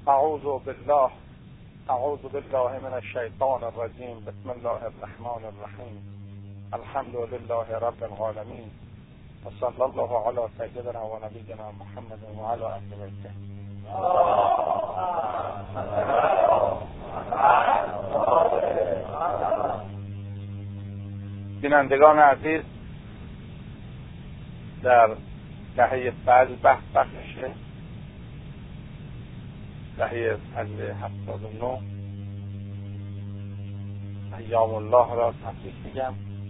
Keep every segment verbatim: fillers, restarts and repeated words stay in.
اعوذ بالله اعوذ بالله من الشیطان الرجیم. بسم الله الرحمن الرحیم. الحمد لله رب العالمین و صلی الله علی سیدنا و نبینا محمد و علی آل بیته. بینندگان عزیز، در دهه فجر بحث بحث میشه، دهه فجر هفتاد و نه ایام الله را تفصیل میگم.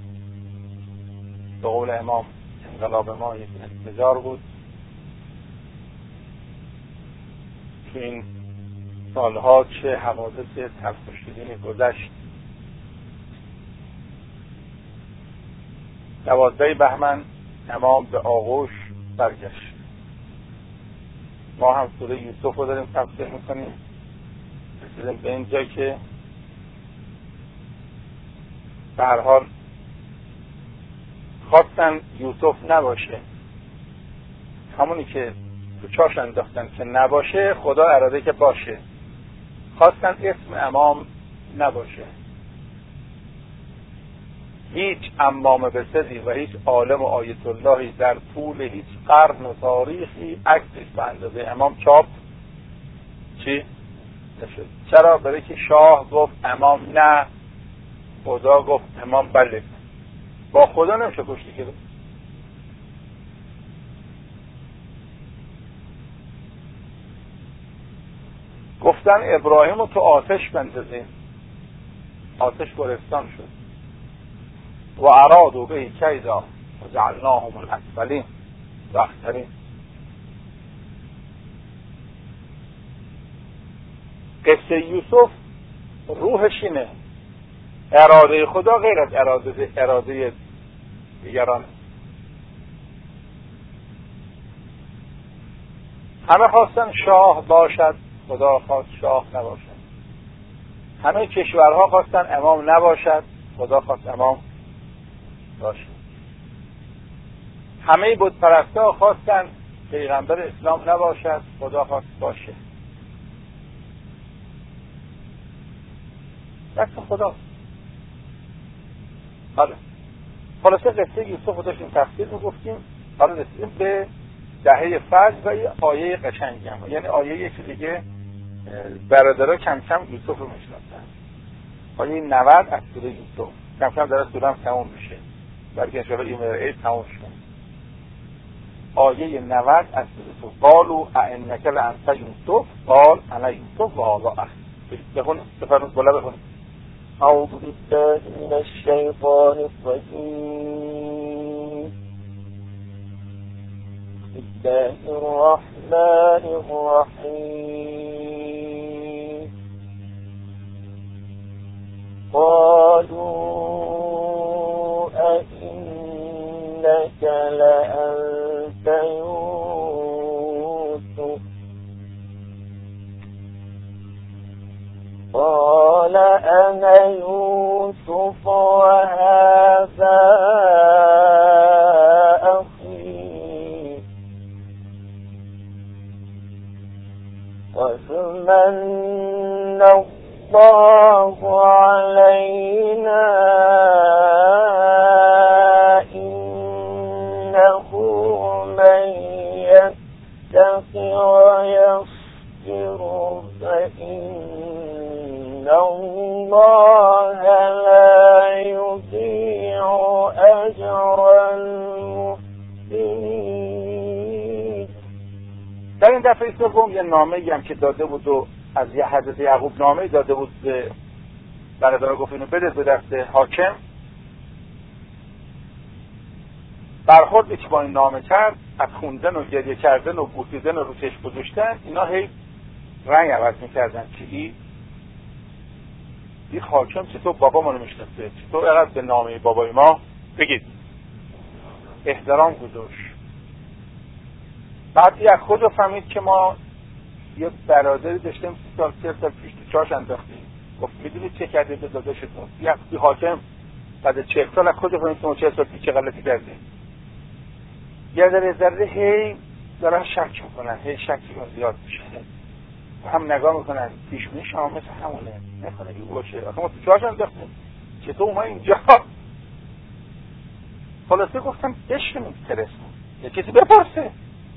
به قول امام انقلاب ما یک انفجار بود. تو این سالها چه حوادث تلخ و شیرینی گذشت. دوازده بهمن امام به آغوش برگشت. ما هم سوره یوسف رو داریم تفسیر میکنیم. رسیدیم به اینجا که به هر حال خواستن یوسف نباشه، همونی که تو چاش انداختن که نباشه، خدا اراده که باشه. خواستن اسم امام نباشه. هیچ امام بسدی و هیچ عالم و آیت اللهی در طول هیچ قرن و تاریخی عکسش به اندازه امام چاپ چی؟ نشد. چرا؟ برای که شاه گفت امام نه، خدا گفت امام بله. با خدا نمیشه کشتی که گفتن ابراهیم رو تو آتش بندازیم، آتش گلستان شد. و ارادوا به کیدا و جعلناهم الاسفلین و اخسرین. قصه یوسف روحش اینه، اراده خدا غیر از اراده اراده دیگران. همه خواستن شاه باشد، خدا خواست شاه نباشد. همه کشورها خواستن امام نباشد، خدا خواست امام باشه. همه بت پرستا خواستن پیغمبر اسلام نباشد، خدا خواست باشه. دست خدا. حالا خلاصه قصه یوسف رو داشتیم تفسیر رو گفتیم. حالا رسیدیم به دهه فجر و یه آیه قشنگی هم، یعنی آیه یکی دیگه برادرها کم کم یوسف رو میشناسن. آیه نود از سوره یوسف. کم کم داره سوره هم تموم میشه، بلکه انشاءالله این مرعه تموم شد. آیه نود از سوره یوسف. قالوا ائنک لانت یوسف قال انا یوسف و هذا اخی. بخون بفرمایید بالا بخون. اعوذ بالله من الشیطان الرجیم. بسم الله الرحمن الرحیم. قالوا أئنك لأنت يوسف قال أنا يوسف وهذا أخي قد من الله علينا إنه من يتق ويصبر فإن الله لا يضيع أجر المحسنين. در این دفعه سوم یه نامه‌ای هم که داده بود و از یه حضرت یعقوب نامه‌ای داده بود به برادرها، گفت اینو بده به دست حاکم. برخوردی که با این نامه کرد، از خوندن و گریه کردن و بوسیدن و رو چشم گذاشتن، اینا هی رنگ عوض می‌کردن که این این حاکم چطور بابا ما رو میشناسه، چطور اینقدر به نامه بابای ما بگید احترام گذاشت. بعد یک خود رو فهمید که ما یه برادری داشتیم سی سال سی سال پیش تو چاش انداختیم. گفت میدونید چه کرده به داداشتون؟ یک حاکم بعد چهل سال از کجا فهمید که چهل سال پیش چه غلطی کرده؟ یه ذره ذره هی دارن شک میکنن، هی شکی زیاد میشه. هم نگاه میکنن پیشونی شما مثل همونه نکنه این باشه آخه ما تو چهارش انداختیم چطور اومد اینجا. خلاصه گفتم بشکنیم ترس یه کسی بپرسه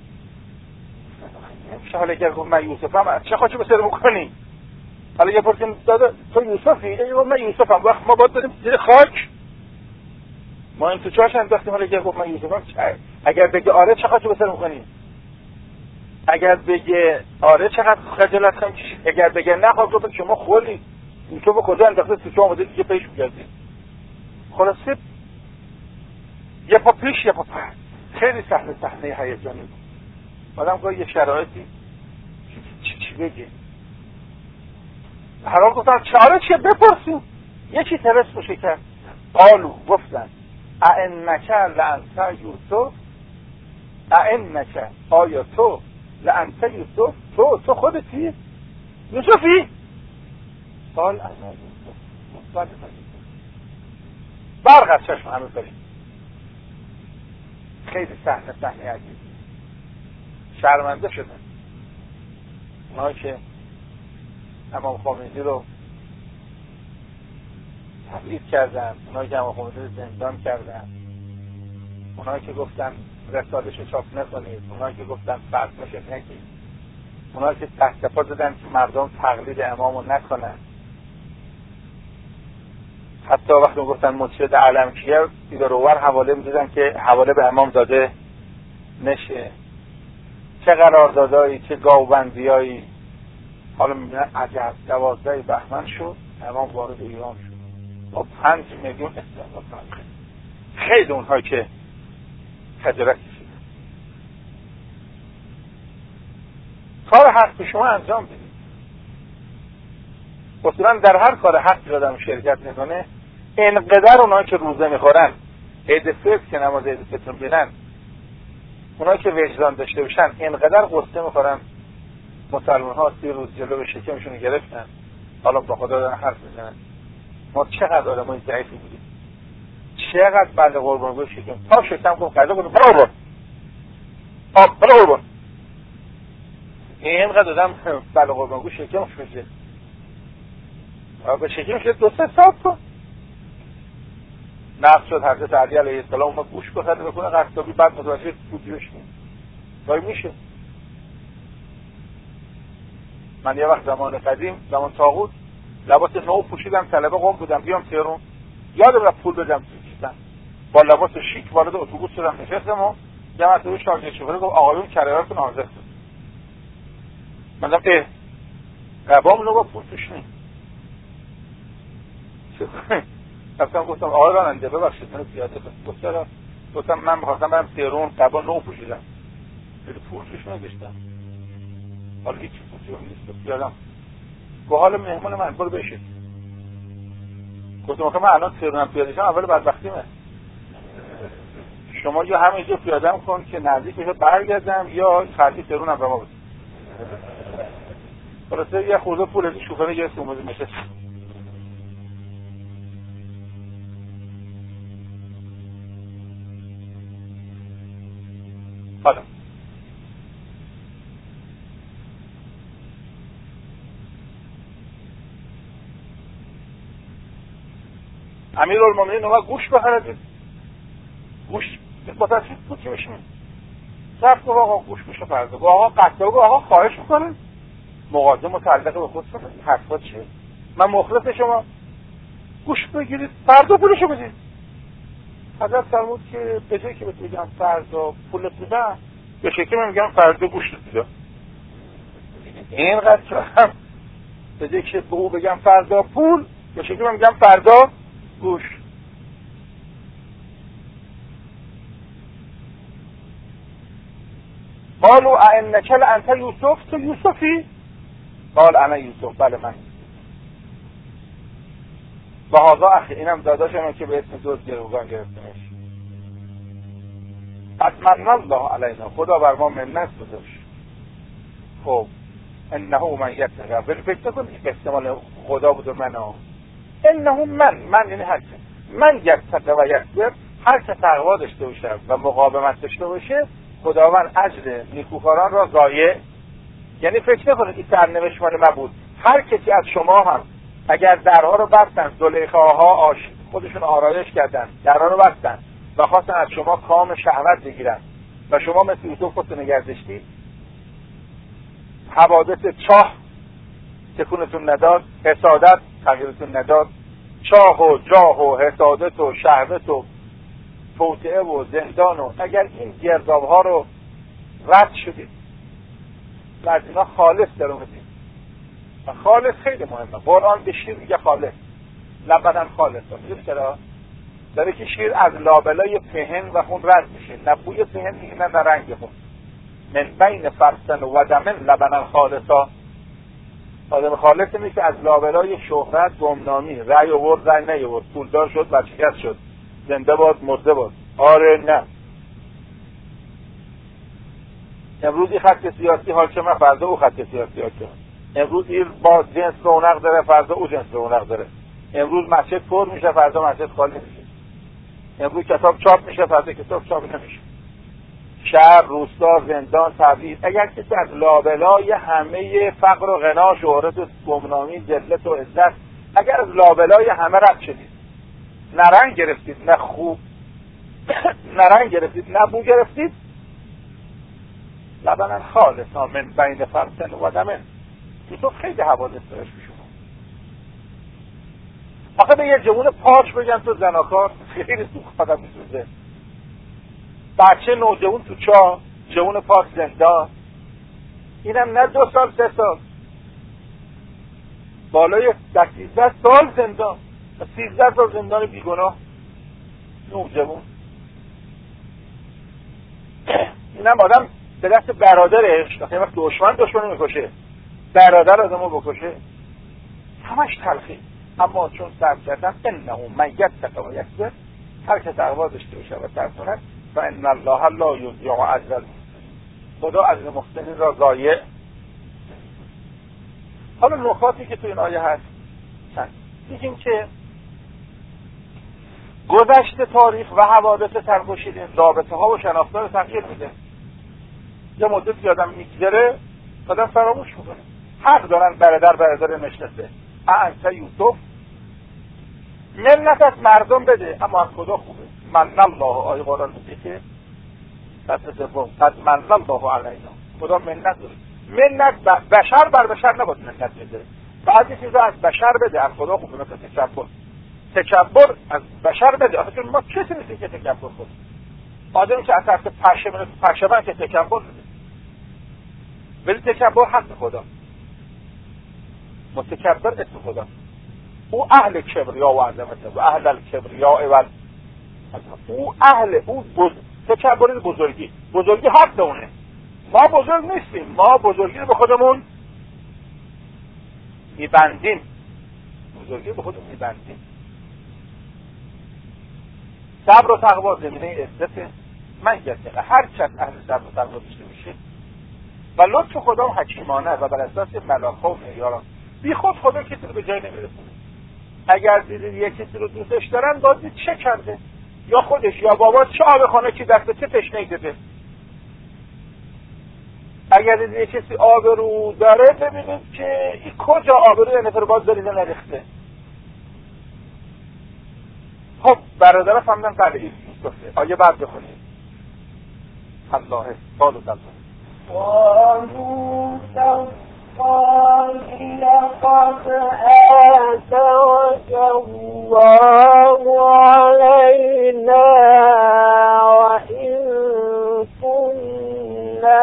نمیشه. حالا اگر گفت من یوسفم چه خواهی بسر میکنی؟ حالا یه پرسیم داده تو یوسفی؟ یه گفت من یوسفم وقت ما باید دادیم زیر خاک ما این تو چهارش انداختیم. حالا اگر گفت من یوسفم اگر بگه آره چه خواهی بسر میکنی؟ اگر بگه آره چقدر خجالت خواهیم کشید، اگر بگه نه خواهد گفت شما خولی یوسف کجا انداخته تو چه آمده دیگه پیش میگردید. خلاصه یه پا پیش یه پا پس خیلی صحنه صحنه هیجانی بود. آدم گاهی یه شرایطی چی چی بگه هر حال گفتن چاره چیه بپرسیم یکی ترس باشه کرد. قالو گفتن ائنک لانت یوسف ائنک آیا تو لانت یوسف تو تو خودتی یوسفی؟ قال انا یوسف برق از چشم همه بریم. خیلی صحنه صحنه عجیب شرمنده شدن اونایی که امام خمینی رو تبعید کردن، اونایی که امام خمینی رو زندان کردن، اونایی که گفتن رسالش رو چاپ نکنید، اونایی که گفتن فرسش نگید، اونایی که تحت پا دادن که مردم تقلید امام رو نکنن. حتی وقتی گفتن مرشد علم کیه ایدارور حواله میدادن که حواله به امام داده نشه. چه قراردادایی چه گاوبندیایی. حالا میبینن عجب دوازده بهمن شد امام وارد ایران شد با پنج میلیون استقلال فرق. خیلی اونهایی که خجالت کشیدن. کار حق به شما انجام بدید. اصولا در هر کار حقی آدم شرکت میکنه اینقدر اونایی که روزه میخورن عید فطر که نماز عید فطر میبینن اونایی که وجدان داشته باشن اینقدر قصه میخورن مسلمان ها سی روز جلو به شکمشون گرفتن حالا با خدا دارن حرف میزنن. ما چقدر آدمای ضعیفی بودیم چقدر بند قربانگوی شکم تا شکم کن قضا کنیم برو برو آب برو برو اینقدر آدم بند قربانگوی شکمش میشه به شکمش دو سه ساعت کن. نقص شد حضرت علی علیه السلام ما گوش بخده بکنه قصدابی بعد متوجه بودی بشنیم باید میشه. من یه وقت زمان قدیم زمان طاغوت لباس نو پوشیدم طلبه قوم بودم بیام تهران یادم رفت پول بدم کشیدم با لباس شیک وارد اتوبوس شدم نشستم و یه مرتبه شاگرد شوفر گفت آقایون کرایه‌تون حاضر شد. من گفتم اه قبام رو با پول توش نیم رفتم گفتم آقای راننده ببخشید من زیاده گفتم گفتم من می‌خواستم برم تهران قبا نو پوشیدم ولی پول توش نگشتم حالا هیچ پولی نیست بیارم با حال مهمان من برو بشید. گفتم آخه من الان تهرانم پیاده شم اول بدبختیمه شما یا همینجا پیاده‌ام کن که نزدیک بشه برگردم یا خرجی تهرانم به ما بده. خلاصه یه خورده پول از شوفر گرفتم اومد نشست. حالا امیرالمومنین اومد گوش بخرد گوش با تصفیق بود که بشیم صرف گفت آقا گوش میشه فردا گفت آقا قطعه گفت آقا خواهش میکنم مقاضی متعلق به خود کنم حرفا چیه من مخلص شما گوش بگیرید فردا پولشو بدید. حضرت فرمود که به جایی که بهت بگم فردا پولت میدم به شکلی من میگم فردا گوشت میدم. اینقدر که هم به جایی که به او بگم فردا پول به شکلی من میگم فردا گوش. قالوا ائنک لانت یوسف تو یوسفی؟ قال انا یوسف بله من. و هذا اخی اینم داداشمه که به اسم دوست گروگان گرفتنش. اتمنى الله علینا خدا بر ما منت گذاشت. خب انه من یتقی ولی فکر کن که احتمال خدا بود و من ها انه من من یعنی هر من یتقی و یصبر هر که تقوا داشته باشه و مقاومت داشته باشه خداوند اجر نیکوکاران را ضایع یعنی فکر نکنید این سرنوشت مال من بود. هر کسی از شما هم اگر درها رو بستن، زلیخاها آش خودشون آرایش کردن، درها رو بستن و خواستن از شما کام شهوت بگیرن و شما مثل یوسف خودتون نگه داشتید، حوادث چاه تکونتون نداد، حسادت تغییرتون نداد، چاه و جاه و حسادت و شهوت و توطئه و زندان و اگر این گرداب ها رو رد شدید و از اینا خالص در اومدید. و خالص خیلی مهمه. قرآن به شیر میگه خالص، لبنان خالص. میدونی چرا؟ داره که شیر از لابلای پهن و خون رد میشه، نه بوی پهن میگه نه رنگ خون. من بین فرسن و دمن لبنان خالصا. آدم خالص میگه که از لابلای شهرت، گمنامی، رأی آورد رأی نیاورد، پولدار شد ورشکست شد، زنده باد مرده باد. آره نه. امروز این خط سیاسی حاکم، فردا او خط سیاسی حاکم. امروز این با جنس رونق داره، فردا او جنس رونق داره. امروز مسجد پر میشه، فردا مسجد خالی میشه. امروز کتاب چاپ میشه، فردا کتاب چاپ نمیشه. شهر، روستا، زندان، تبعید. اگر کسی از لابلای همه فقر و غنا، شهرت و گمنامی، ذلت و عزت، اگر از لابلای همه رد شدید، نه رنگ گرفتید، نه خوب نه رنگ گرفتید، نه بو گرفتید، لبنان خالصا من بین فرسن و دمن. یوسف خیلی حوادث داشت میشون. آخه به یه جوون پاک بگن تو زناکار، خیلی سوخ آدم میسوزه. بچه نوجوان تو چاه، جوون پاک زندان، اینم نه دو سال سه سال، بالای ده سیزده سال زندان، سیزده سال زندان بیگناه نوجوان. اینم آدم به دست برادرش، وقتی وقت دشمن دشمن میکشه، برادر آدمو بکشه، همش تلخی. اما چون صبر کردن، انه من یتق و یصبر، هر که تقوا داشته باشه و صبر کند، فان الله لا یضیع اجر المحسنین، خدا اجر محسنین را ضایع. حالا نکاتی که تو این آیه هست چند میگیم که گذشت تاریخ و حوادث سرگشیدن رابطه ها و شناختار رو تغییر میده. یه مدت یادم میگذره آدم فراموش میکنه. حق دارن برادر برادر نشناسه. انت یوسف، منت از مردم بده اما از خدا خوبه. من الله، آیه قرآن میگه که پس سوم پس من الله علینا، خدا منت داره. منت بشر بر بشر نباید منت بده، بعضی چیزا از بشر بده، از خدا خوبه. مثل تکبر، تکبر از بشر بده. آخه ما کسی نیستی که تکبر کنه. آدمی که اصلا پشه منه پشه من که تکبر بده، ولی تکبر حق خدا، متکبر اسم خدا. او اهل کبریا و عظمت و اهل الکبریا و او اهل او بز... تکبر بزرگی، بزرگی حق اونه. ما بزرگ نیستیم، ما بزرگی رو به خودمون میبندیم، بزرگی رو به خودمون میبندیم. صبر و تقوا زمینه عزت. من گرده هر کس اهل صبر و تقوا داشته میشه و لطف خدا و حکیمانه و بر اساس ملاک‌ها و معیاران، بی خود خدا کسی رو به جای نمیرسونه. اگر دیدید یک کسی رو دوستش دارن، باید چه کرده، یا خودش یا بابا چه آب خانه که دست چه تشنه‌ای داده. اگر دیدید یک کسی آبرو داره، ببینید که این کجا آبرو یه نفر باز داریده نریخته. خب برادر فهمدن بله این گفته. آیه بعد بخونید. الله قالوا الله قالوا تالله لقد آثرك الله علينا وإن كنا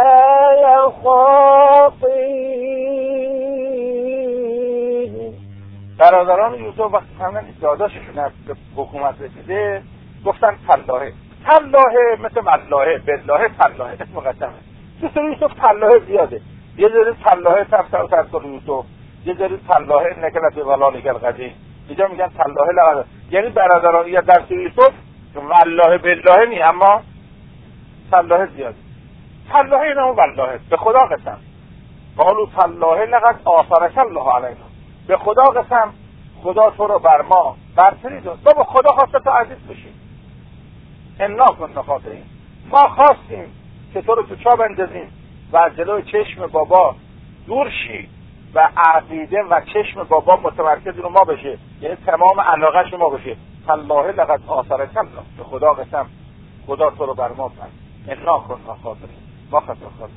لخاطئين. برادران یوسف وقتی فهمیدن داداششون از حکومت رسیده، گفتن تالله. تالله مثل ملاه، بالله تالله اسم مقدمه. تو سر یوسف تالله زیاده. یه ذره تالله تفسیر تفسیر یوسف، یه ذره تالله نکلت ولالک القدیم. اینجا میگن تالله لقد، یعنی برادران یا در سر یوسف والله بالله نی، اما تالله زیاده. تالله اینا والله، به خدا قسم. قالوا تالله لقد آثرک الله علینا، به خدا قسم خدا تو رو بر ما برتری داد. بابا خدا خواسته تو عزیز بشی. انا کنا خاطئین، ما خواستیم که تو رو تو چاه بندازیم و از جلوی چشم بابا دور شی و عقیده و چشم بابا متمرکز رو ما بشه، یعنی تمام علاقهش ما بشه. فالله لقد آثرک الله، به خدا قسم خدا تو رو بر ما بر اقنا کن خاطر ما خطا خاطر.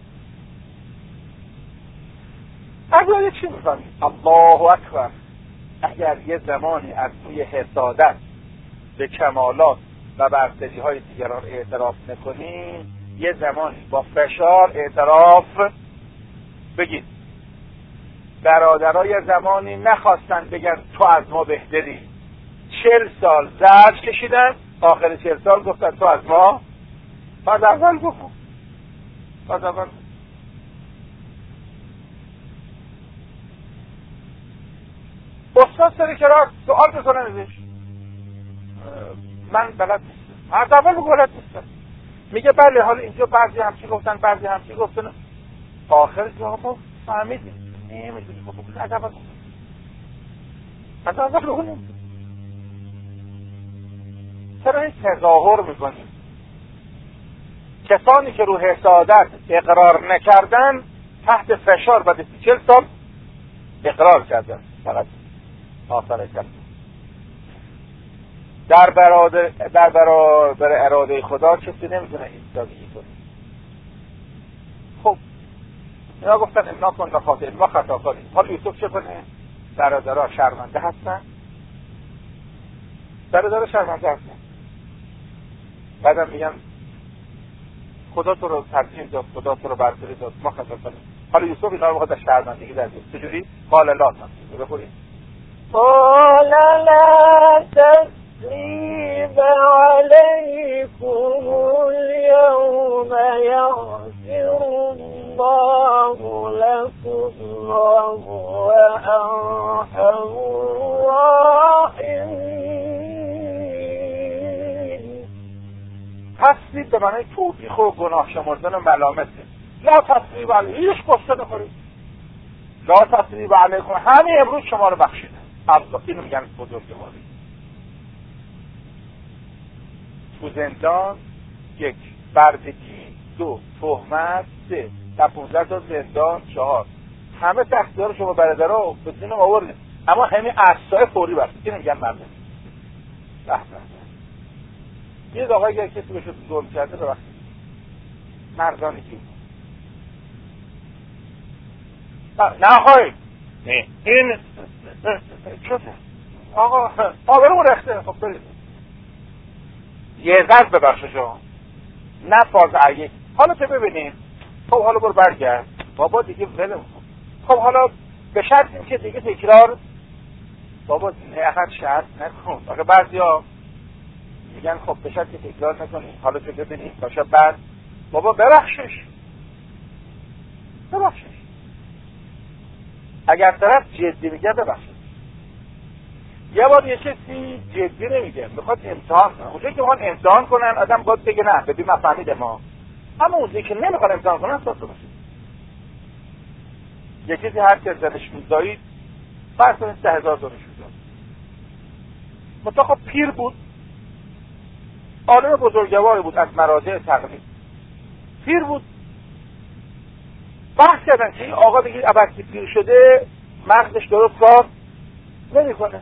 اگر چی می‌فهمی؟ الله اکبر. اگر یه زمانی از توی حسادت به کمالات و برتری های دیگران اعتراف نکنی، یه زمانی با فشار اعتراف بگید. برادرها یه زمانی نخواستن بگن تو از ما بهتری، چل سال زرد کشیدن، آخر چل سال گفتن تو از ما. از اول گفتن از اول استاد سری کرا سؤال بکنن ازش، من بلد نیستم، از اول بگو بلد نیستم. میگه بله حالا اینجا بعضی همچی گفتن بعضی همچی گفتن، آخر جواب فهمیدیم نمیدونی بگو از اول از اول بگو. چرا این تظاهر میکنیم؟ کسانی که رو حسادت اقرار نکردن تحت فشار بعد چهل سال اقرار کردن، فقط آثار کردن. در برابر در برابر اراده خدا کسی نمیتونه ایستادگی کنه. خب اینا گفتن امنا کن و خاطر ما خطا کنیم. حالا یوسف چه کنه؟ برادرها شرمنده هستن، برادرها شرمنده هستن، بعدم میگن خدا تو رو ترجیح داد، خدا تو رو برتری داد، ما خطا کنیم. حالا یوسف اینا رو در شرمندگی در دید. چجوری؟ قال لا تثریب بخورید. قال لا تثریب علیکم اليوم یغفر الله لكم وهو ارحم الراحمین. تثریب به معنی توبیخ و گناه شمردن و ملامته. لا تثریب علیکم، هیچ قصه نخورید. لا تثریب علیکم، همه امروز شما رو بخشیدن. اصلا اینو میگن بزرگواری. تو زندان یک، بردگی دو، تهمت سه، تا پونزده تا زندان چهار، همه تقصیر شما برادرها به دین آوردید، اما همین احسای فوری بردید. اینو میگن مردم. به به یه آقای اگه کسی بشه ظلم کرده ببخشید، مردانی که نه خواهی نه این چطور آقا آبرو رخته. خب برید یه ذرد ببخشه شما نه فاز عیه. حالا چه ببینیم؟ خب حالا برو برگرد بابا دیگه ولم. خب حالا به شرط این که دیگه تکرار بابا نه شرط نکن. آخه بعضی ها میگن خب به شرط تکرار نکنیم. حالا چه ببینیم باشه بعد بابا ببخشش ببخشش. اگر طرف جدی میگه ببخشید. یه بار یه کسی جدی نمیگه میخواد امتحان کنه، اونجایی که میخوان امتحان کنن آدم باید بگه نه ببین من فهمیدم ما، اما اونجایی که نمیخوان امتحان کنن ساست باشید. یه کسی هر کس زنش میزایید فرض کنید سه هزار دانش میزایید، مطلقا پیر بود، عالم بزرگواری بود از مراجع تقلید، پیر بود. بحث کردن که این آقا بگید ابرکی پیر شده مغزش درست کار نمیکنه،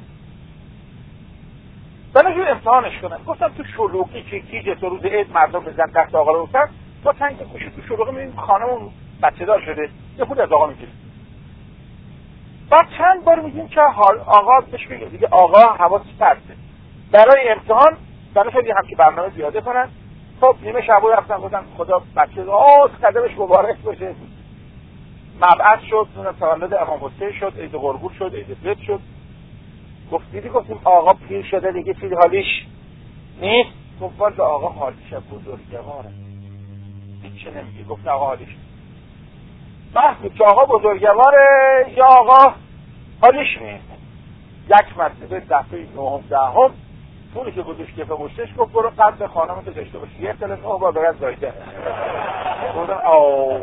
بنابراین امتحانش کنن. گفتم تو شلوغی که کیجه تو روز عید مردم بزن دست آقا رو بزن با تنگ کوشی تو شلوغی میبینیم خانمون بچه دار شده یه خود از آقا میگیریم. بعد چند بار میگیم که آقا بهش بگیم دیگه آقا حواسش پرته برای امتحان بنابراین هم که برنامه زیاده کنن. خب نیمه شبو رفتن گفتن خدا بچه آه قدمش مبارک باشه. مبعث شد، تولد امام حسین شد، عید قربون شد، عید فطر شد. گفت دیدی گفتیم آقا پیر شده دیگه چیزی حالیش نیست. گفت والله آقا حالیش بزرگواره. هیچ نمیگه. گفت آقا حالیش بحثی که آقا بزرگواره یا آقا حالیش نیست. یک مرتبه دفعه نهم دهم پولی که گذاشت کف مشتش گفت برو قبل خانم تو داشته باشی یه تلفن با برد زایده. گفتن آو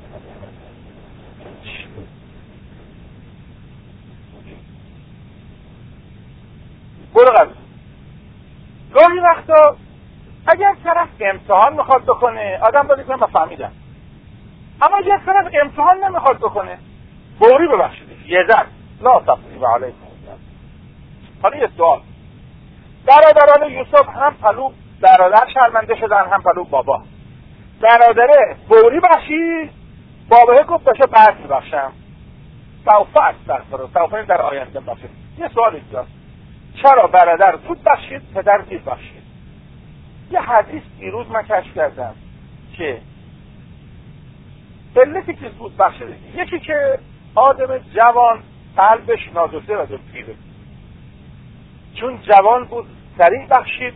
برو قبل. گاهی وقتا اگر طرف امتحان میخواد بکنه آدم باید کنه من فهمیدم. اما یک طرف امتحان نمیخواد بکنه، فوری ببخشید یه در لا تقریب علیکم. حالا یه سوال، برادران یوسف هم پلو برادر شرمنده شدن هم پلو بابا. برادره فوری بخشید، بابا گفت باشه بعد ببخشم، سوف استغفر، سوف در آینده بخشید. یه سوال اینجاست، چرا برادر زود بخشید پدر دیر بخشید؟ یه حدیث دیروز من کشف کردم که علتی که زود بخشیده، یکی که آدم جوان قلبش نازشته و دو پیره، چون جوان بود سریع بخشید،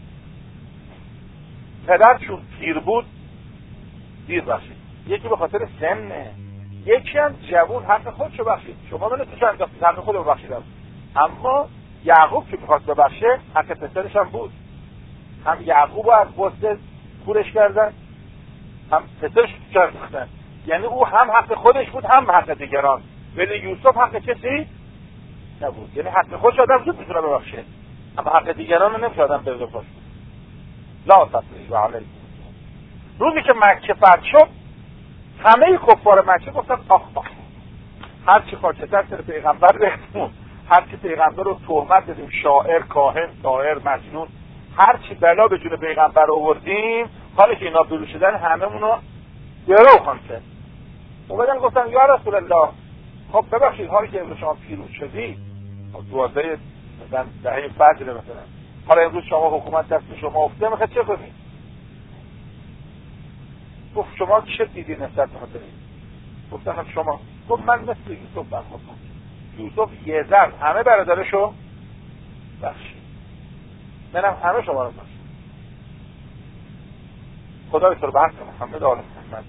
پدر چون پیر بود دیر بخشید. یکی به خاطر سنه، یکی هم جوان حق خودشو بخشید. شما من تو چند دفعه حق خودو بخشیدم، اما یعقوب که میخواست ببخشه حق پسرش هم بود، هم یعقوب رو از بسته کورش کردن هم پسرش کردن، یعنی او هم حق خودش بود هم حق دیگران، ولی یوسف حق کسی نبود. یعنی حق خودش آدم زود میتونه ببخشه، اما حق دیگران رو نمیشه آدم بده باشه. لا تقریب علیکم. روزی که مکه فتح شد همه کفار مکه گفتن آخ آخ، هر چی خاطر سر پیغمبر ریختمون، هر چی پیغمبر رو تهمت دادیم، شاعر، کاهن، شاعر، مجنون، هر چی بلا به جون پیغمبر آوردیم، حالا که اینا پیروز شدن هممون رو درو خوانده. اومدن گفتن یا رسول الله، خب ببخشید حالا که امروز شما پیروز شدی، دوازده دهه فجر مثلا، حالا امروز شما حکومت دست شما افتاده، میخواد چه کنید؟ گفت شما چه دیدی نسبت به دارید؟ گفتن شما. گفت من مثل یوسف برخورد کنم. یوسف یه ذره همه برادرشو بخشید، منم همه شما رو بخشید. خدای تو رو بحث محمد آل محمد،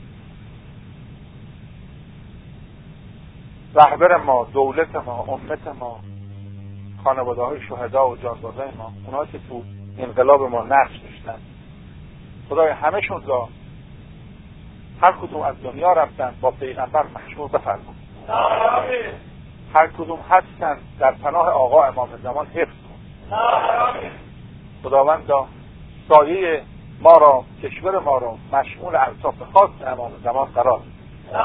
رهبر ما، دولت ما، امت ما، خانواده های شهدا و جانبازای ما، اونها که تو انقلاب ما نقش داشتن، خدای همه‌شون را هر کدوم از دنیا رفتن با پیغمبر مشمول بفرما. هر کدوم هستن در پناه آقا امام زمان حفظ کن. خداوندا سایه ما را، کشور ما را مشمول اوصاف خاص امام زمان قرار بده.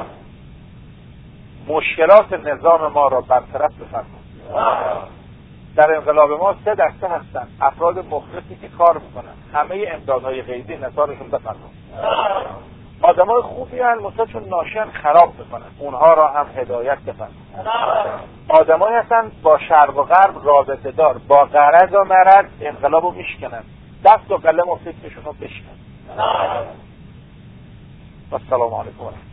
مشکلات نظام ما را برطرف بفرما. در انقلاب ما سه دسته هستن، افراد مخلصی که کار میکنن، همه امدادهای غیبی نثارشون بفرما. آدمای خوبی هستن مثلا چون ناشن خراب بکنن، اونها را هم هدایت بفرما. آدمایی هستن با شرق و غرب رابطه دار، با غرض و مرض انقلابو میشکنن، دست و قلم و فکرشون رو بشکن. و السلام علیکم.